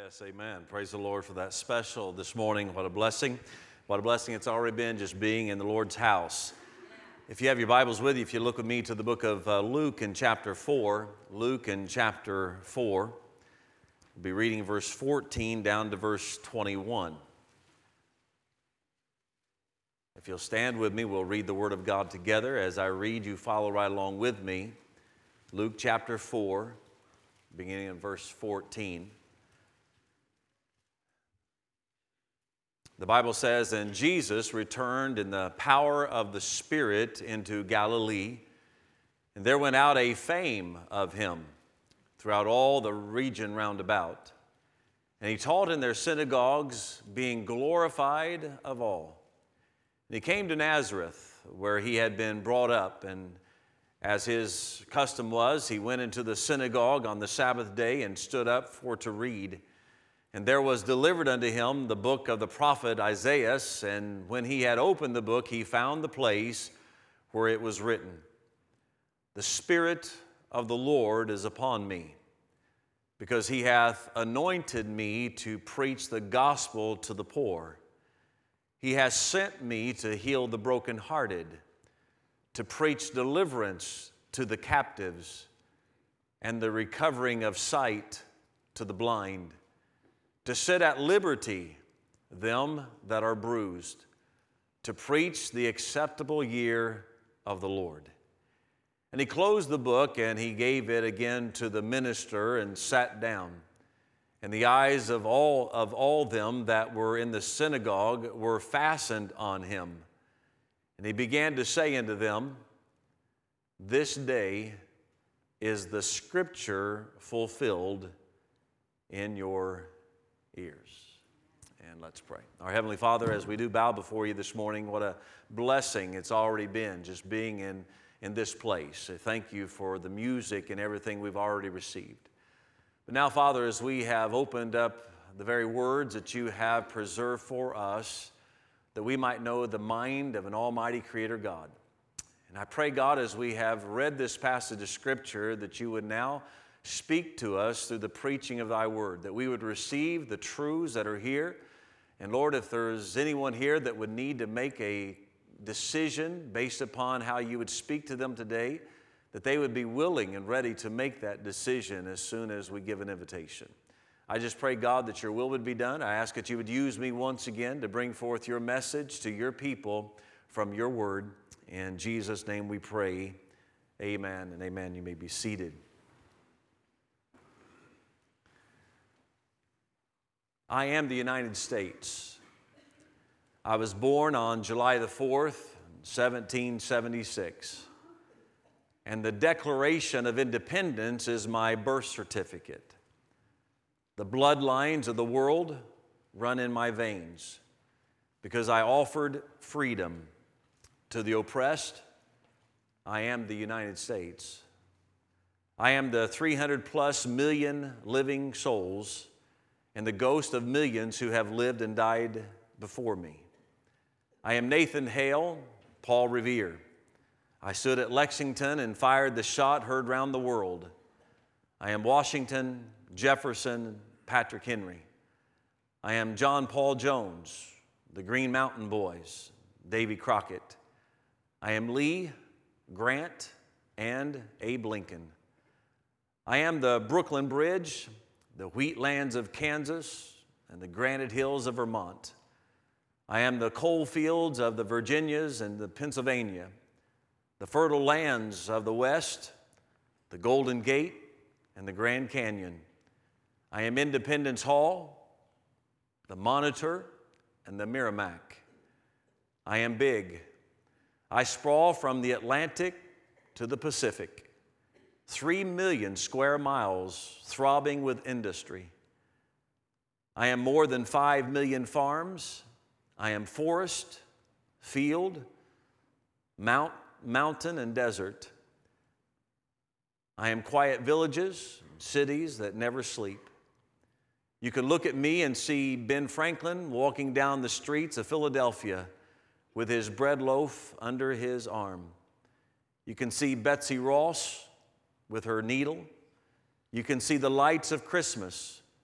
Yes, amen. Praise the Lord for that special this morning. What a blessing. What a blessing it's already been just being in the Lord's house. If you have your Bibles with you, if you look with me to the book of Luke in chapter 4, Luke in chapter 4, we'll be reading verse 14 down to verse 21. If you'll stand with me, we'll read the Word of God together. As I read, you follow right along with me. Luke chapter 4, beginning in verse 14. The Bible says, "And Jesus returned in the power of the Spirit into Galilee, and there went out a fame of him throughout all the region round about. And he taught in their synagogues, being glorified of all. And he came to Nazareth, where he had been brought up, and as his custom was, he went into the synagogue on the Sabbath day and stood up for to read. And there was delivered unto him the book of the prophet Isaiah, and when he had opened the book, he found the place where it was written, The Spirit of the Lord is upon me, because he hath anointed me to preach the gospel to the poor. He has sent me to heal the brokenhearted, to preach deliverance to the captives, and the recovering of sight to the blind, to set at liberty them that are bruised, to preach the acceptable year of the Lord. And he closed the book, and he gave it again to the minister, and sat down. And the eyes of all them that were in the synagogue were fastened on him. And he began to say unto them, This day is the scripture fulfilled in your ears." And let's pray. Our Heavenly Father, as we do bow before you this morning, what a blessing it's already been just being in this place. Thank you for the music and everything we've already received. But now, Father, as we have opened up the very words that you have preserved for us, that we might know the mind of an almighty Creator God. And I pray, God, as we have read this passage of Scripture, that you would now speak to us through the preaching of thy word, that we would receive the truths that are here. And Lord, if there's anyone here that would need to make a decision based upon how you would speak to them today, that they would be willing and ready to make that decision as soon as we give an invitation. I just pray, God, that your will would be done. I ask that you would use me once again to bring forth your message to your people from your word. In Jesus' name we pray, amen and amen. You may be seated. I am the United States. I was born on July the 4th, 1776. And the Declaration of Independence is my birth certificate. The bloodlines of the world run in my veins because I offered freedom to the oppressed. I am the United States. I am the 300 plus million living souls and the ghost of millions who have lived and died before me. I am Nathan Hale, Paul Revere. I stood at Lexington and fired the shot heard round the world. I am Washington, Jefferson, Patrick Henry. I am John Paul Jones, the Green Mountain Boys, Davy Crockett. I am Lee, Grant, and Abe Lincoln. I am the Brooklyn Bridge, the wheatlands of Kansas, and the granite hills of Vermont. I am the coal fields of the Virginias and the Pennsylvania, the fertile lands of the West, the Golden Gate, and the Grand Canyon. I am Independence Hall, the Monitor, and the Merrimack. I am big. I sprawl from the Atlantic to the Pacific. 3 million square miles throbbing with industry. I am more than 5 million farms. I am forest, field, mountain, and desert. I am quiet villages, cities that never sleep. You can look at me and see Ben Franklin walking down the streets of Philadelphia with his bread loaf under his arm. You can see Betsy Ross with her needle. You can see the lights of Christmas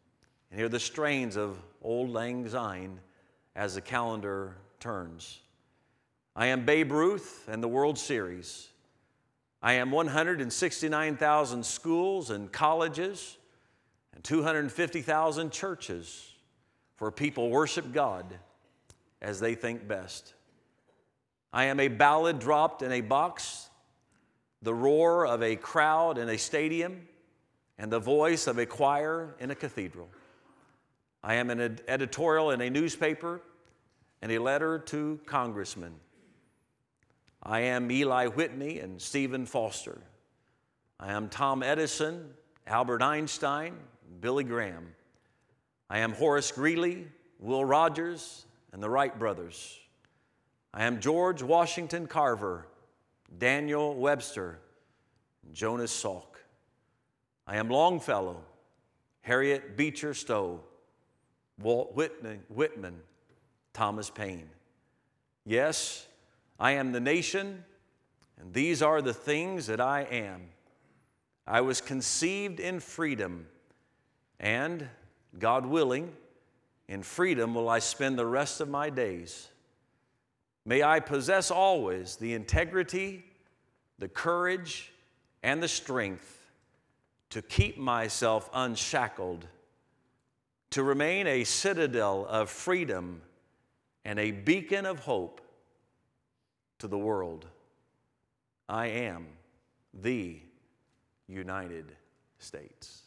and hear the strains of Auld Lang Syne as the calendar turns. I am Babe Ruth and the World Series. I am 169,000 schools and colleges and 250,000 churches where people worship God as they think best. I am a ballad dropped in a box, the roar of a crowd in a stadium, and the voice of a choir in a cathedral. I am an editorial in a newspaper and a letter to congressmen. I am Eli Whitney and Stephen Foster. I am Tom Edison, Albert Einstein, Billy Graham. I am Horace Greeley, Will Rogers, and the Wright brothers. I am George Washington Carver, Daniel Webster, and Jonas Salk. I am Longfellow, Harriet Beecher Stowe, Walt Whitman, Thomas Paine. Yes, I am the nation, and these are the things that I am. I was conceived in freedom, and, God willing, in freedom will I spend the rest of my days. May I possess always the integrity, the courage, and the strength to keep myself unshackled, to remain a citadel of freedom and a beacon of hope to the world. I am the United States.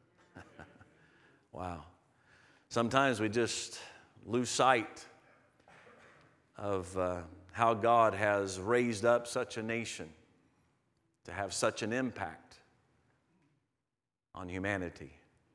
Wow. Sometimes we just lose sight of how God has raised up such a nation to have such an impact on humanity.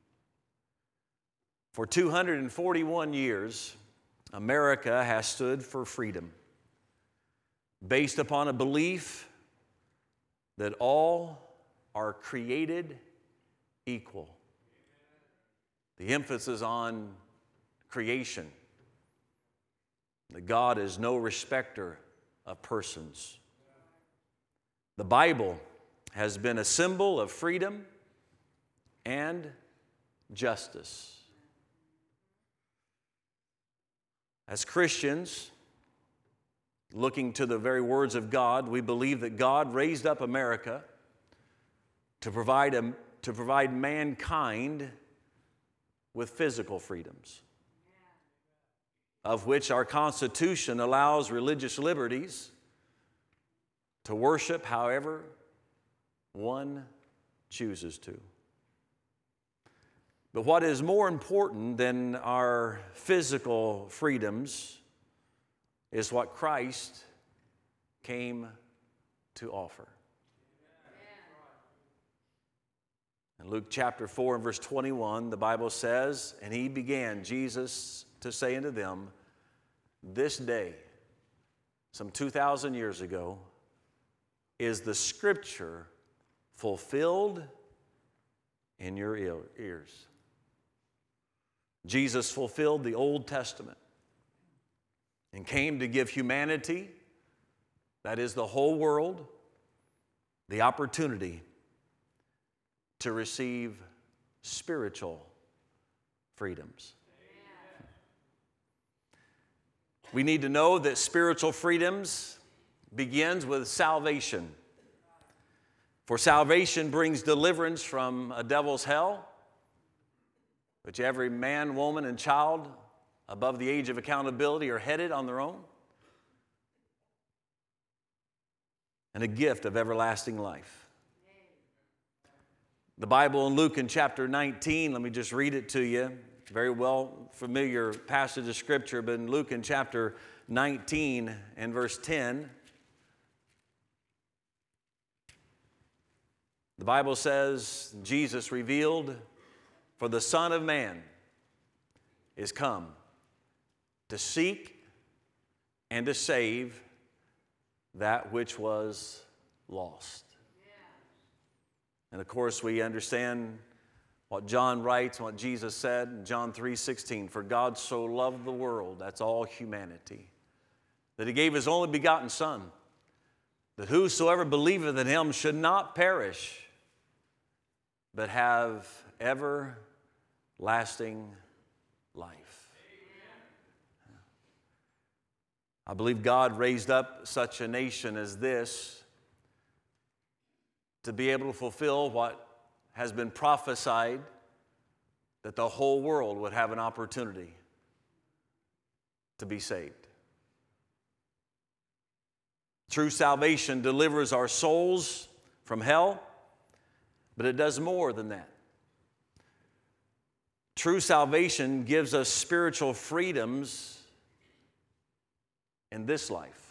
For 241 years, America has stood for freedom, based upon a belief that all are created equal. The emphasis on creation, that God is no respecter of persons. The Bible has been a symbol of freedom and justice. As Christians, looking to the very words of God, we believe that God raised up America to provide mankind with physical freedoms, of which our Constitution allows religious liberties to worship however one chooses to. But what is more important than our physical freedoms is what Christ came to offer. In Luke chapter 4 and verse 21, the Bible says, "And he began, Jesus, to say unto them, this day, some 2,000 years ago, is the scripture fulfilled in your ears." Jesus fulfilled the Old Testament and came to give humanity, that is the whole world, the opportunity to receive spiritual freedoms. We need to know that spiritual freedoms begins with salvation. For salvation brings deliverance from a devil's hell, which every man, woman, and child above the age of accountability are headed on their own, and a gift of everlasting life. The Bible in Luke in chapter 19, let me just read it to you. Very well familiar passage of Scripture, but in Luke in chapter 19 and verse 10, the Bible says, Jesus revealed, "For the Son of Man is come to seek and to save that which was lost." And of course, we understand what John writes, what Jesus said in John 3:16, "For God so loved the world," that's all humanity, "that he gave his only begotten Son, that whosoever believeth in him should not perish, but have everlasting lasting life. I believe God raised up such a nation as this to be able to fulfill what has been prophesied, that the whole world would have an opportunity to be saved. True salvation delivers our souls from hell, but it does more than that. True salvation gives us spiritual freedoms in this life.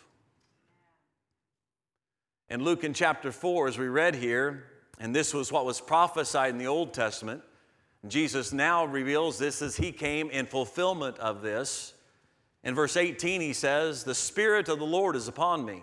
In Luke in chapter 4, as we read here, and this was what was prophesied in the Old Testament, Jesus now reveals this as he came in fulfillment of this. In verse 18 he says, "The Spirit of the Lord is upon me,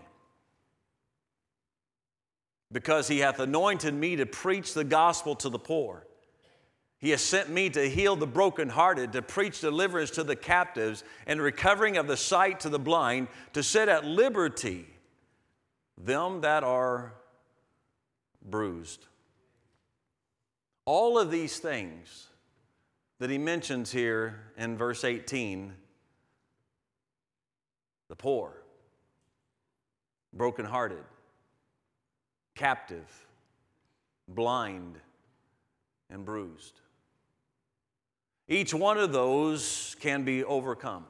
because he hath anointed me to preach the gospel to the poor. He has sent me to heal the brokenhearted, to preach deliverance to the captives, and recovering of the sight to the blind, to set at liberty them that are bruised." All of these things that he mentions here in verse 18, the poor, brokenhearted, captive, blind, and bruised. Each one of those can be overcome.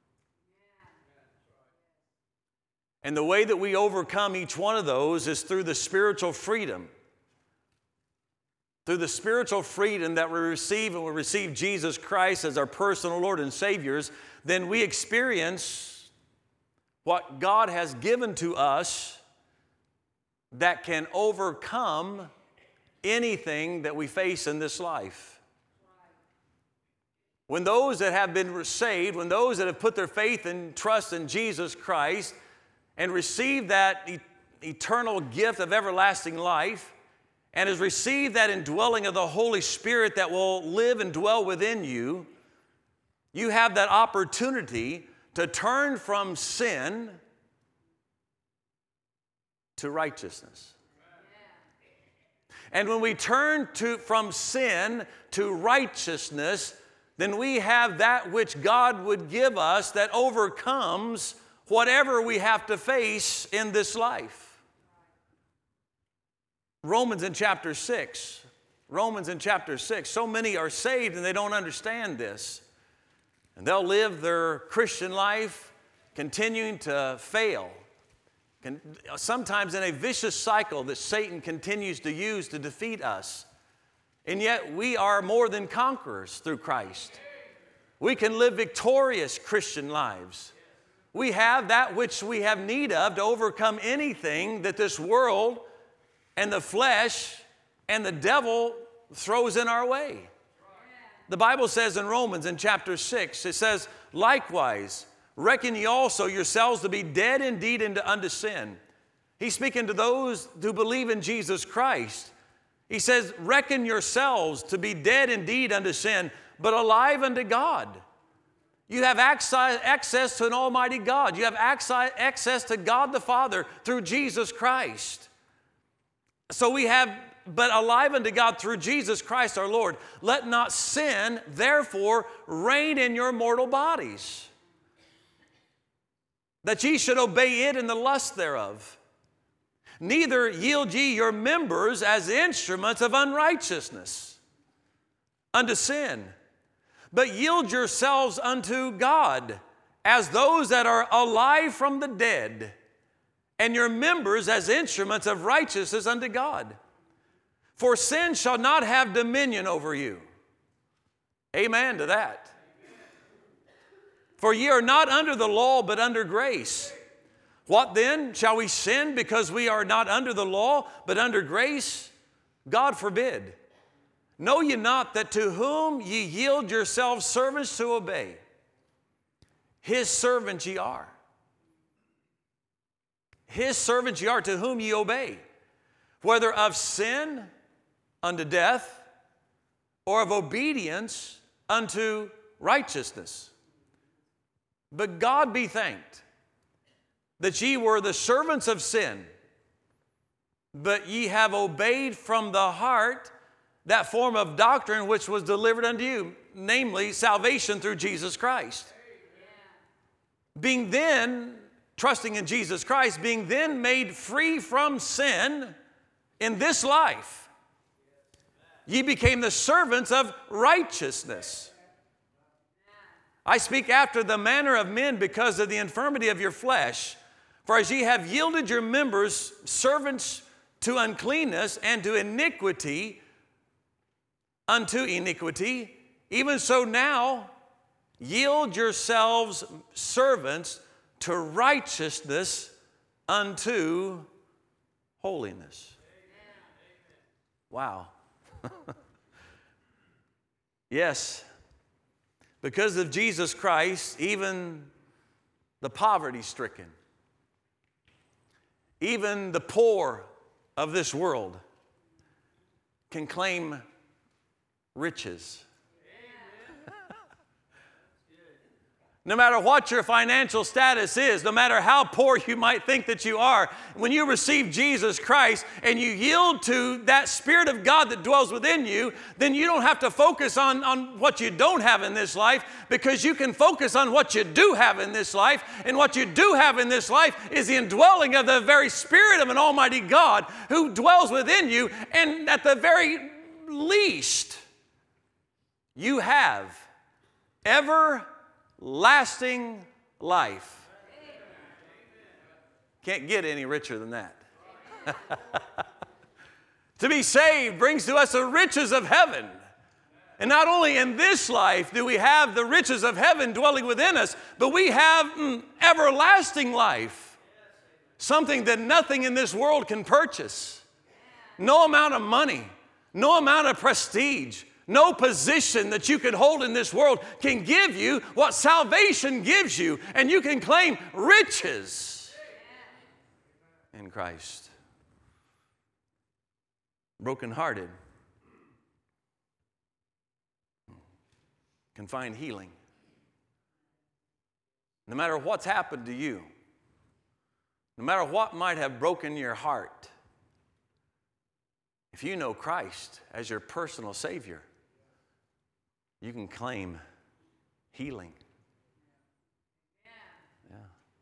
And the way that we overcome each one of those is through the spiritual freedom. Through the spiritual freedom that we receive, and we receive Jesus Christ as our personal Lord and Savior, then we experience what God has given to us that can overcome anything that we face in this life. When those that have been saved, when those that have put their faith and trust in Jesus Christ and received that eternal gift of everlasting life, and has received that indwelling of the Holy Spirit that will live and dwell within you, you have that opportunity to turn from sin to righteousness. And when we turn from sin to righteousness, then we have that which God would give us that overcomes whatever we have to face in this life. Romans in chapter 6. So many are saved and they don't understand this. And they'll live their Christian life continuing to fail. Sometimes in a vicious cycle that Satan continues to use to defeat us. And yet we are more than conquerors through Christ. We can live victorious Christian lives. We have that which we have need of to overcome anything that this world and the flesh and the devil throws in our way. The Bible says in Romans in chapter 6, it says, "Likewise, reckon ye also yourselves to be dead indeed unto sin." He's speaking to those who believe in Jesus Christ. He says, reckon yourselves to be dead indeed unto sin, but alive unto God. You have access to an almighty God. You have access to God the Father through Jesus Christ. So we have, but alive unto God through Jesus Christ our Lord. Let not sin, therefore, reign in your mortal bodies, that ye should obey it in the lust thereof. Neither yield ye your members as instruments of unrighteousness unto sin, but yield yourselves unto God as those that are alive from the dead, and your members as instruments of righteousness unto God. For sin shall not have dominion over you. Amen to that. For ye are not under the law, but under grace. What then? Shall we sin because we are not under the law, but under grace? God forbid. Know ye not that to whom ye yield yourselves servants to obey, his servants ye are. His servants ye are, to whom ye obey, whether of sin unto death, or of obedience unto righteousness. But God be thanked that ye were the servants of sin, but ye have obeyed from the heart that form of doctrine which was delivered unto you. namely salvation through Jesus Christ. Being then, trusting in Jesus Christ, being then made free from sin in this life, ye became the servants of righteousness. I speak after the manner of men because of the infirmity of your flesh. For as ye have yielded your members servants to uncleanness and to iniquity, unto iniquity, even so now yield yourselves servants to righteousness unto holiness. Wow. Yes, because of Jesus Christ, even the poverty-stricken, even the poor of this world can claim riches. No matter what your financial status is, no matter how poor you might think that you are, when you receive Jesus Christ and you yield to that Spirit of God that dwells within you, then you don't have to focus on what you don't have in this life, because you can focus on what you do have in this life. And what you do have in this life is the indwelling of the very Spirit of an Almighty God who dwells within you. And at the very least, you have everlasting life. Can't get any richer than that. To be saved brings to us the riches of heaven. And not only in this life do we have the riches of heaven dwelling within us, but we have everlasting life. Something that nothing in this world can purchase. No amount of money, no amount of prestige, no position that you can hold in this world can give you what salvation gives you, and you can claim riches in Christ. Brokenhearted can find healing. No matter what's happened to you, no matter what might have broken your heart, if you know Christ as your personal Savior, you can claim healing. Yeah.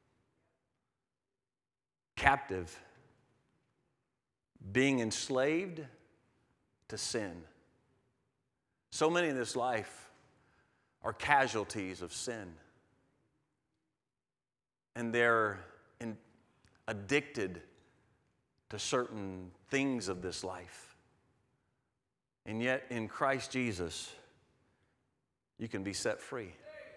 Captive, being enslaved to sin. So many in this life are casualties of sin. And they're addicted to certain things of this life. And yet in Christ Jesus, you can be set free.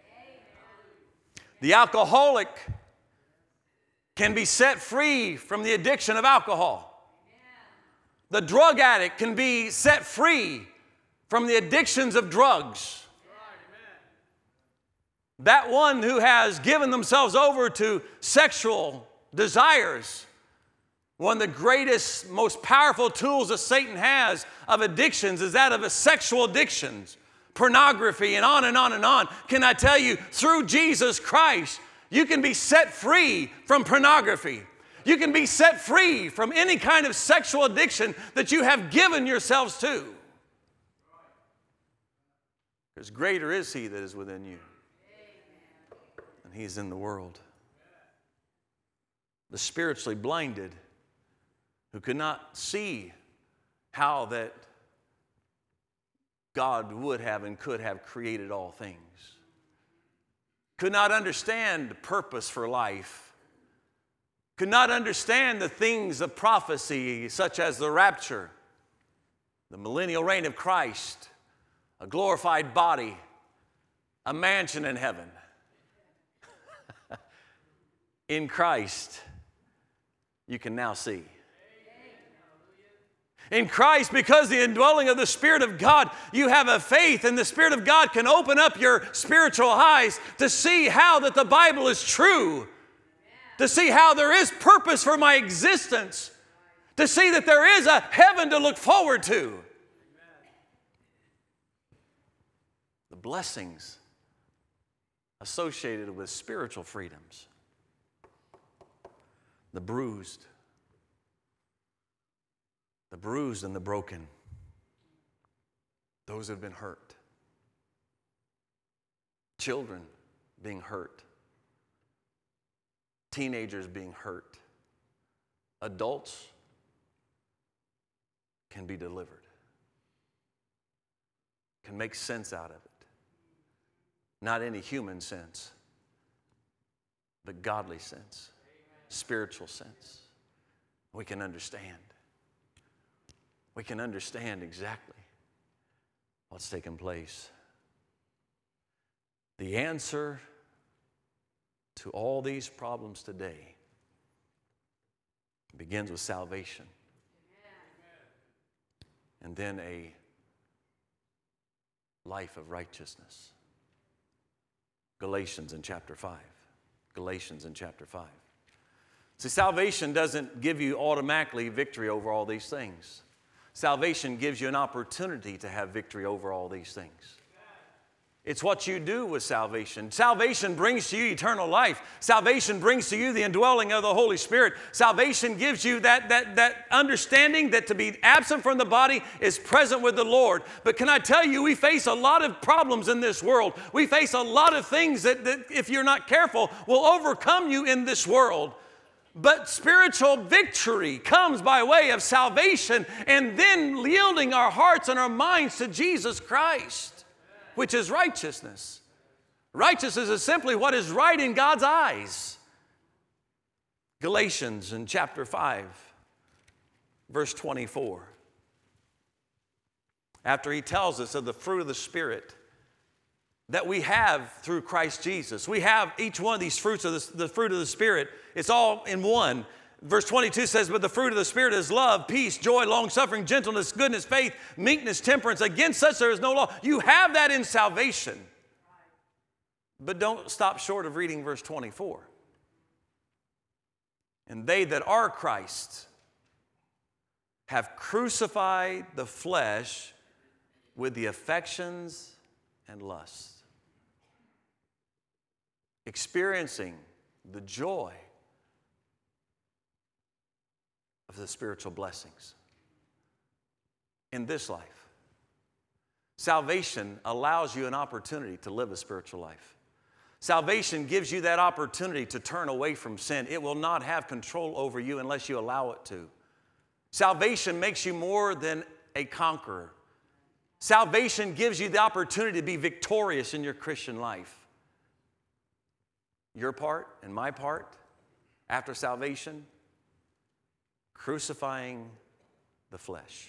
The alcoholic can be set free from the addiction of alcohol. The drug addict can be set free from the addictions of drugs. That one who has given themselves over to sexual desires, one of the greatest, most powerful tools that Satan has of addictions is that of a sexual addictions, pornography, and on and on and on. Can I tell you, through Jesus Christ, you can be set free from pornography. You can be set free from any kind of sexual addiction that you have given yourselves to. Because greater is He that is within you than he is in the world. The spiritually blinded, who could not see how that God would have and could have created all things, could not understand the purpose for life, could not understand the things of prophecy such as the rapture, the millennial reign of Christ, a glorified body, a mansion in heaven. In Christ, you can now see. In Christ, because the indwelling of the Spirit of God, you have a faith, and the Spirit of God can open up your spiritual eyes to see how that the Bible is true, to see how there is purpose for my existence, to see that there is a heaven to look forward to. The blessings associated with spiritual freedoms. The bruised and the broken, those who have been hurt. children being hurt, teenagers being hurt, adults can be delivered, can make sense out of it. Not any human sense, but godly sense, spiritual sense. We can understand. We can understand exactly what's taken place. The answer to all these problems today begins with salvation. And then a life of righteousness. Galatians in chapter 5. Galatians in chapter 5. See, salvation doesn't give you automatically victory over all these things. Salvation gives you an opportunity to have victory over all these things. It's what you do with salvation. Salvation brings to you eternal life. Salvation brings to you the indwelling of the Holy Spirit. Salvation gives you that understanding that to be absent from the body is present with the Lord. But can I tell you, we face a lot of problems in this world. We face a lot of things that if you're not careful, will overcome you in this world. But spiritual victory comes by way of salvation and then yielding our hearts and our minds to Jesus Christ, which is righteousness. Righteousness is simply what is right in God's eyes. Galatians in chapter 5, verse 24. After he tells us of the fruit of the Spirit that we have through Christ Jesus. We have each one of these fruits of the fruit of the Spirit. It's all in one. Verse 22 says, but the fruit of the Spirit is love, peace, joy, long-suffering, gentleness, goodness, faith, meekness, temperance. Against such there is no law. You have that in salvation. But don't stop short of reading verse 24. And they that are Christ have crucified the flesh with the affections and lusts. Experiencing the joy of the spiritual blessings in this life. Salvation allows you an opportunity to live a spiritual life. Salvation gives you that opportunity to turn away from sin. It will not have control over you unless you allow it to. Salvation makes you more than a conqueror. Salvation gives you the opportunity to be victorious in your Christian life. Your part and my part after salvation, crucifying the flesh.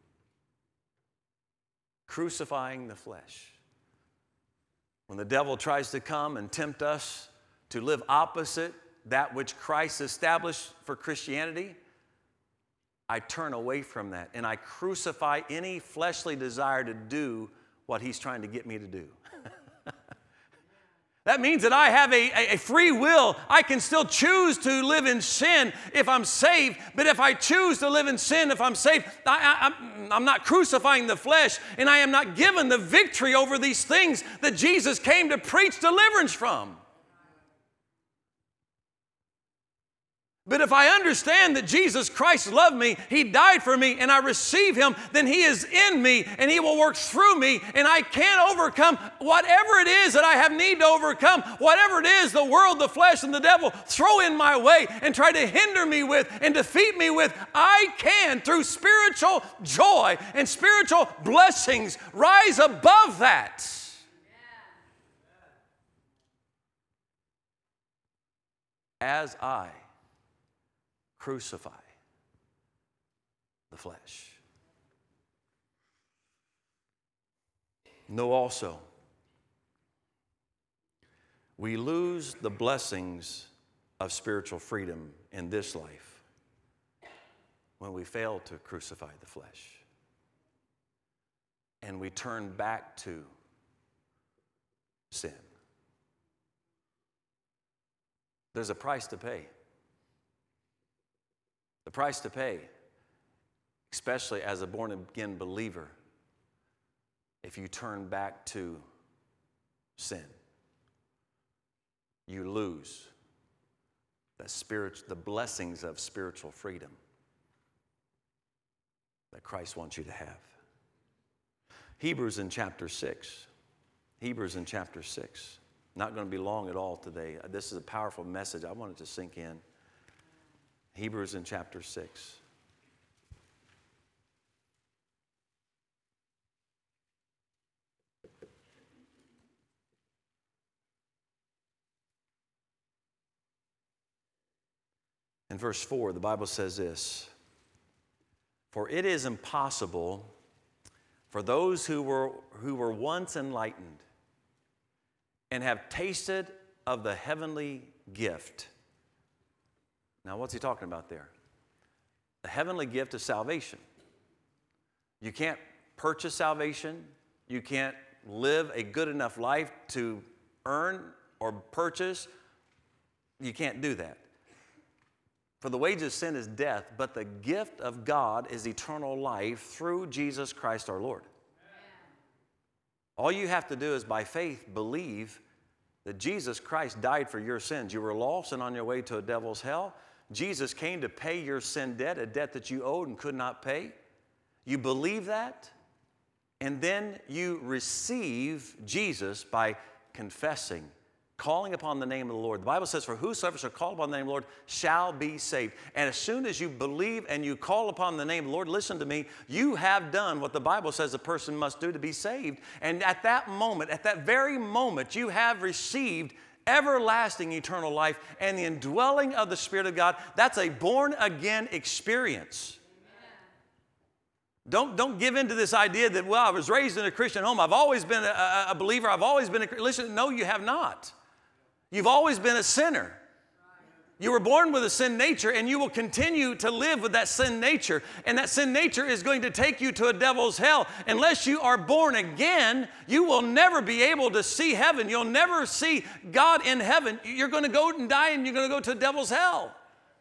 Crucifying the flesh. When the devil tries to come and tempt us to live opposite that which Christ established for Christianity, I turn away from that and I crucify any fleshly desire to do what he's trying to get me to do. That means that I have a free will. I can still choose to live in sin if I'm saved, but if I choose to live in sin if I'm saved, I'm not crucifying the flesh, and I am not given the victory over these things that Jesus came to preach deliverance from. But if I understand that Jesus Christ loved me, he died for me, and I receive him, then he is in me, and he will work through me, and I can overcome whatever it is that I have need to overcome, whatever it is the world, the flesh, and the devil throw in my way and try to hinder me with and defeat me with. I can, through spiritual joy and spiritual blessings, rise above that. As I crucify the flesh. Know also, we lose the blessings of spiritual freedom in this life when we fail to crucify the flesh and we turn back to sin. There's a price to pay. The price to pay, especially as a born-again believer, if you turn back to sin, you lose the blessings of spiritual freedom that Christ wants you to have. Hebrews in chapter 6. Hebrews in chapter 6. Not going to be long at all today. This is a powerful message. I want it to sink in. Hebrews in chapter 6. In verse 4, the Bible says this, "For it is impossible for those who were once enlightened and have tasted of the heavenly gift." Now, what's he talking about there? The heavenly gift of salvation. You can't purchase salvation. You can't live a good enough life to earn or purchase. You can't do that. For the wages of sin is death, but the gift of God is eternal life through Jesus Christ our Lord. Amen. All you have to do is by faith believe that Jesus Christ died for your sins. You were lost and on your way to a devil's hell. Jesus came to pay your sin debt, a debt that you owed and could not pay. You believe that, and then you receive Jesus by confessing, calling upon the name of the Lord. The Bible says, "For whosoever shall call upon the name of the Lord shall be saved." And as soon as you believe and you call upon the name of the Lord, listen to me, you have done what the Bible says a person must do to be saved. And at that moment, at that very moment, you have received everlasting eternal life and the indwelling of the Spirit of God. That's a born-again experience. Don't give in to this idea that, well, I was raised in a Christian home. I've always been a believer. I've always been listen, no, you have not. You've always been a sinner. You were born with a sin nature, and you will continue to live with that sin nature. And that sin nature is going to take you to a devil's hell. Unless you are born again, you will never be able to see heaven. You'll never see God in heaven. You're going to go and die, and you're going to go to a devil's hell.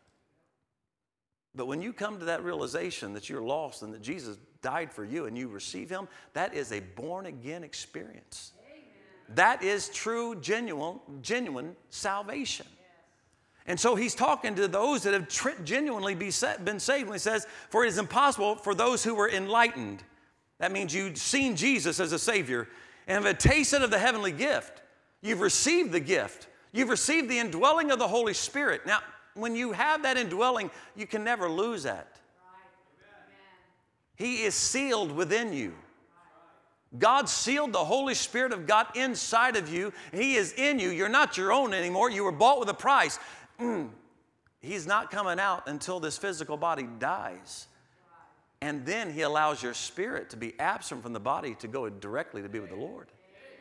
But when you come to that realization that you're lost and that Jesus died for you and you receive him, that is a born-again experience. That is true, genuine salvation. Yes. And so he's talking to those that have genuinely been saved when he says, "For it is impossible for those who were enlightened." That means you've seen Jesus as a Savior and have tasted of the heavenly gift. You've received the gift. You've received the indwelling of the Holy Spirit. Now, when you have that indwelling, you can never lose that. Right. He is sealed within you. God sealed the Holy Spirit of God inside of you. He is in you. You're not your own anymore. You were bought with a price. He's not coming out until this physical body dies. And then he allows your spirit to be absent from the body to go directly to be with the Lord.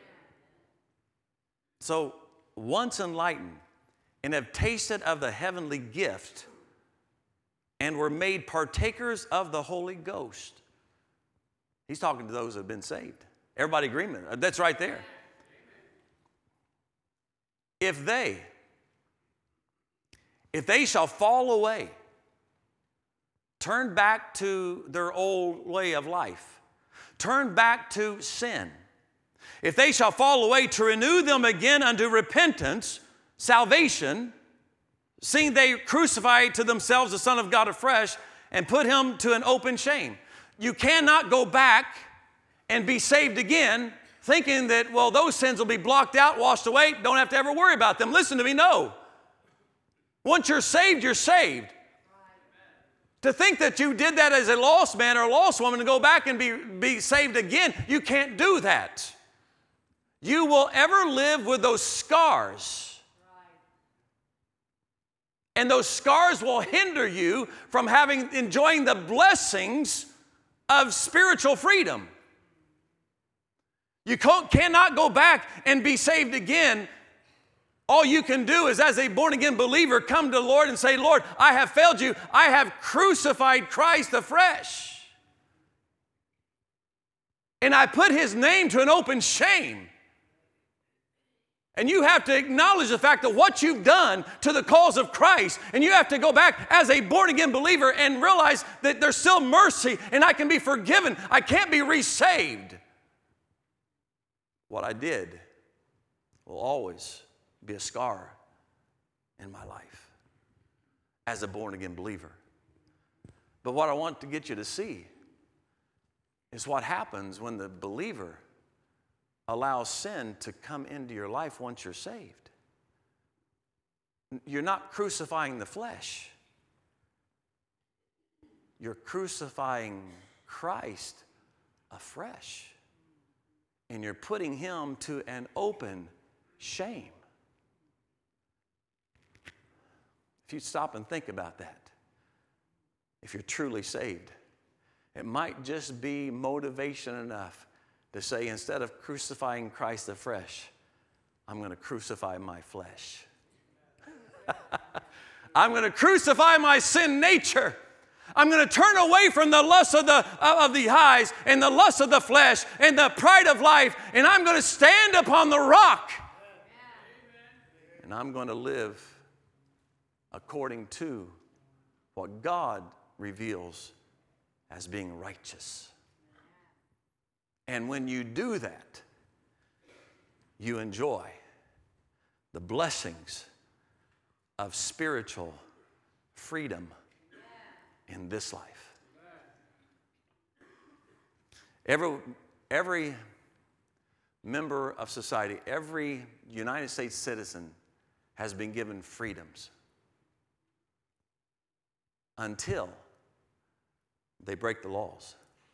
So, once enlightened and have tasted of the heavenly gift and were made partakers of the Holy Ghost. He's talking to those that have been saved. Everybody agreement? That's right there. If they shall fall away, turn back to their old way of life, turn back to sin, if they shall fall away, to renew them again unto repentance, salvation, seeing they crucify to themselves the Son of God afresh and put him to an open shame. You cannot go back and be saved again thinking that, well, those sins will be blocked out, washed away, don't have to ever worry about them. Listen to me, no. Once you're saved, you're saved. To think that you did that as a lost man or a lost woman to go back and be saved again, you can't do that. You will ever live with those scars. And those scars will hinder you from enjoying the blessings of spiritual freedom. You cannot go back and be saved again. All you can do is, as a born-again believer, come to the Lord and say, "Lord, I have failed you. I have crucified Christ afresh. And I put his name to an open shame." And you have to acknowledge the fact that what you've done to the cause of Christ, and you have to go back as a born-again believer and realize that there's still mercy and I can be forgiven. I can't be resaved. What I did will always be a scar in my life as a born-again believer. But what I want to get you to see is what happens when the believer allow sin to come into your life once you're saved. You're not crucifying the flesh. You're crucifying Christ afresh. And you're putting him to an open shame. If you stop and think about that, if you're truly saved, it might just be motivation enough to say, instead of crucifying Christ afresh, I'm going to crucify my flesh. I'm going to crucify my sin nature. I'm going to turn away from the lust of the eyes and the lust of the flesh and the pride of life, and I'm going to stand upon the rock. And I'm going to live according to what God reveals as being righteous. And when you do that, you enjoy the blessings of spiritual freedom in this life. Every member of society, every United States citizen has been given freedoms until they break the laws.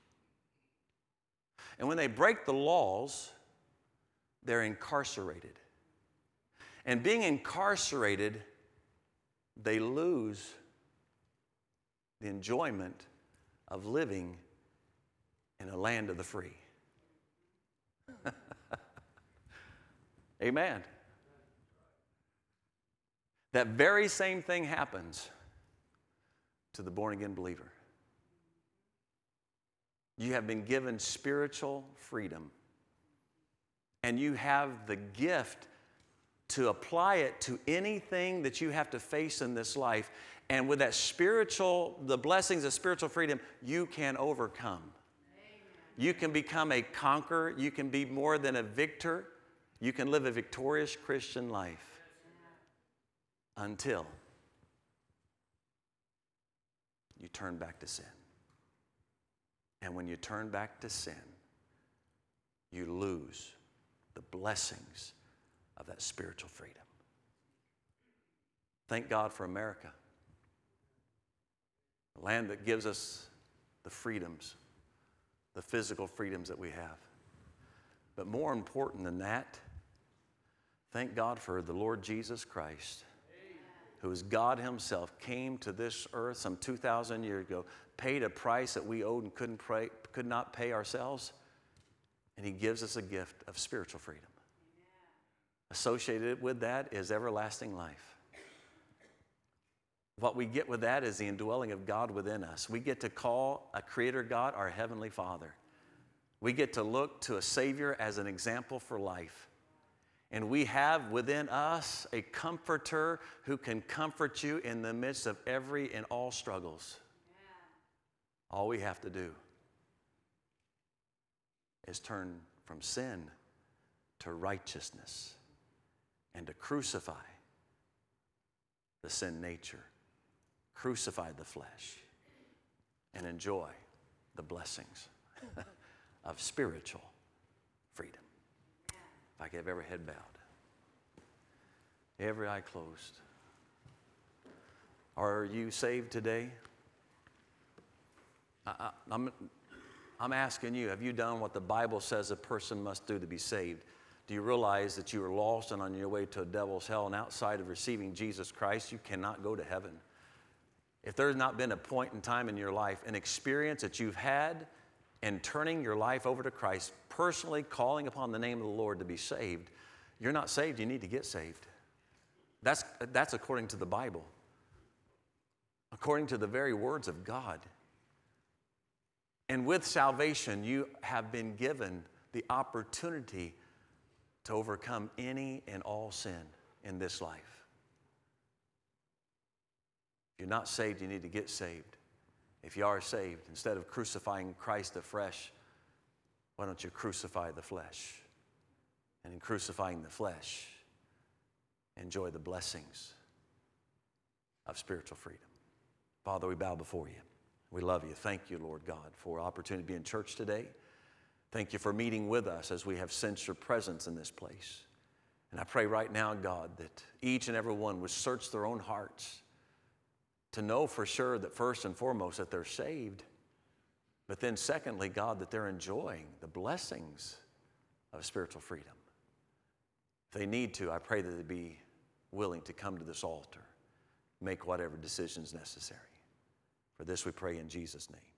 And when they break the laws, they're incarcerated. And being incarcerated, they lose the enjoyment of living in a land of the free. Amen. That very same thing happens to the born-again believer. You have been given spiritual freedom, and you have the gift to apply it to anything that you have to face in this life. And with that the blessings of spiritual freedom, you can overcome. You can become a conqueror. You can be more than a victor. You can live a victorious Christian life until you turn back to sin. And when you turn back to sin, you lose the blessings of that spiritual freedom. Thank God for America, the land that gives us the freedoms, the physical freedoms that we have. But more important than that, thank God for the Lord Jesus Christ, who is God himself, came to this earth some 2,000 years ago, paid a price that we owed and could not pay ourselves, and he gives us a gift of spiritual freedom. Associated with that is everlasting life. What we get with that is the indwelling of God within us. We get to call a creator God our Heavenly Father. We get to look to a Savior as an example for life. And we have within us a comforter who can comfort you in the midst of every and all struggles. Yeah. All we have to do is turn from sin to righteousness and to crucify the sin nature, crucify the flesh, and enjoy the blessings of spiritual freedom. If I could have every head bowed, every eye closed. Are you saved today? I'm asking you, have you done what the Bible says a person must do to be saved? Do you realize that you are lost and on your way to a devil's hell, and outside of receiving Jesus Christ, you cannot go to heaven? If there's not been a point in time in your life, an experience that you've had in turning your life over to Christ, personally calling upon the name of the Lord to be saved, you're not saved, you need to get saved. That's according to the Bible, according to the very words of God. And with salvation, you have been given the opportunity to overcome any and all sin in this life. If you're not saved, you need to get saved. If you are saved, instead of crucifying Christ afresh, why don't you crucify the flesh? And in crucifying the flesh, enjoy the blessings of spiritual freedom. Father, we bow before you. We love you. Thank you, Lord God, for opportunity to be in church today. Thank you for meeting with us as we have sensed your presence in this place. And I pray right now, God, that each and every one would search their own hearts to know for sure that first and foremost that they're saved, but then secondly, God, that they're enjoying the blessings of spiritual freedom. If they need to, I pray that they be willing to come to this altar, make whatever decisions necessary. For this we pray in Jesus' name.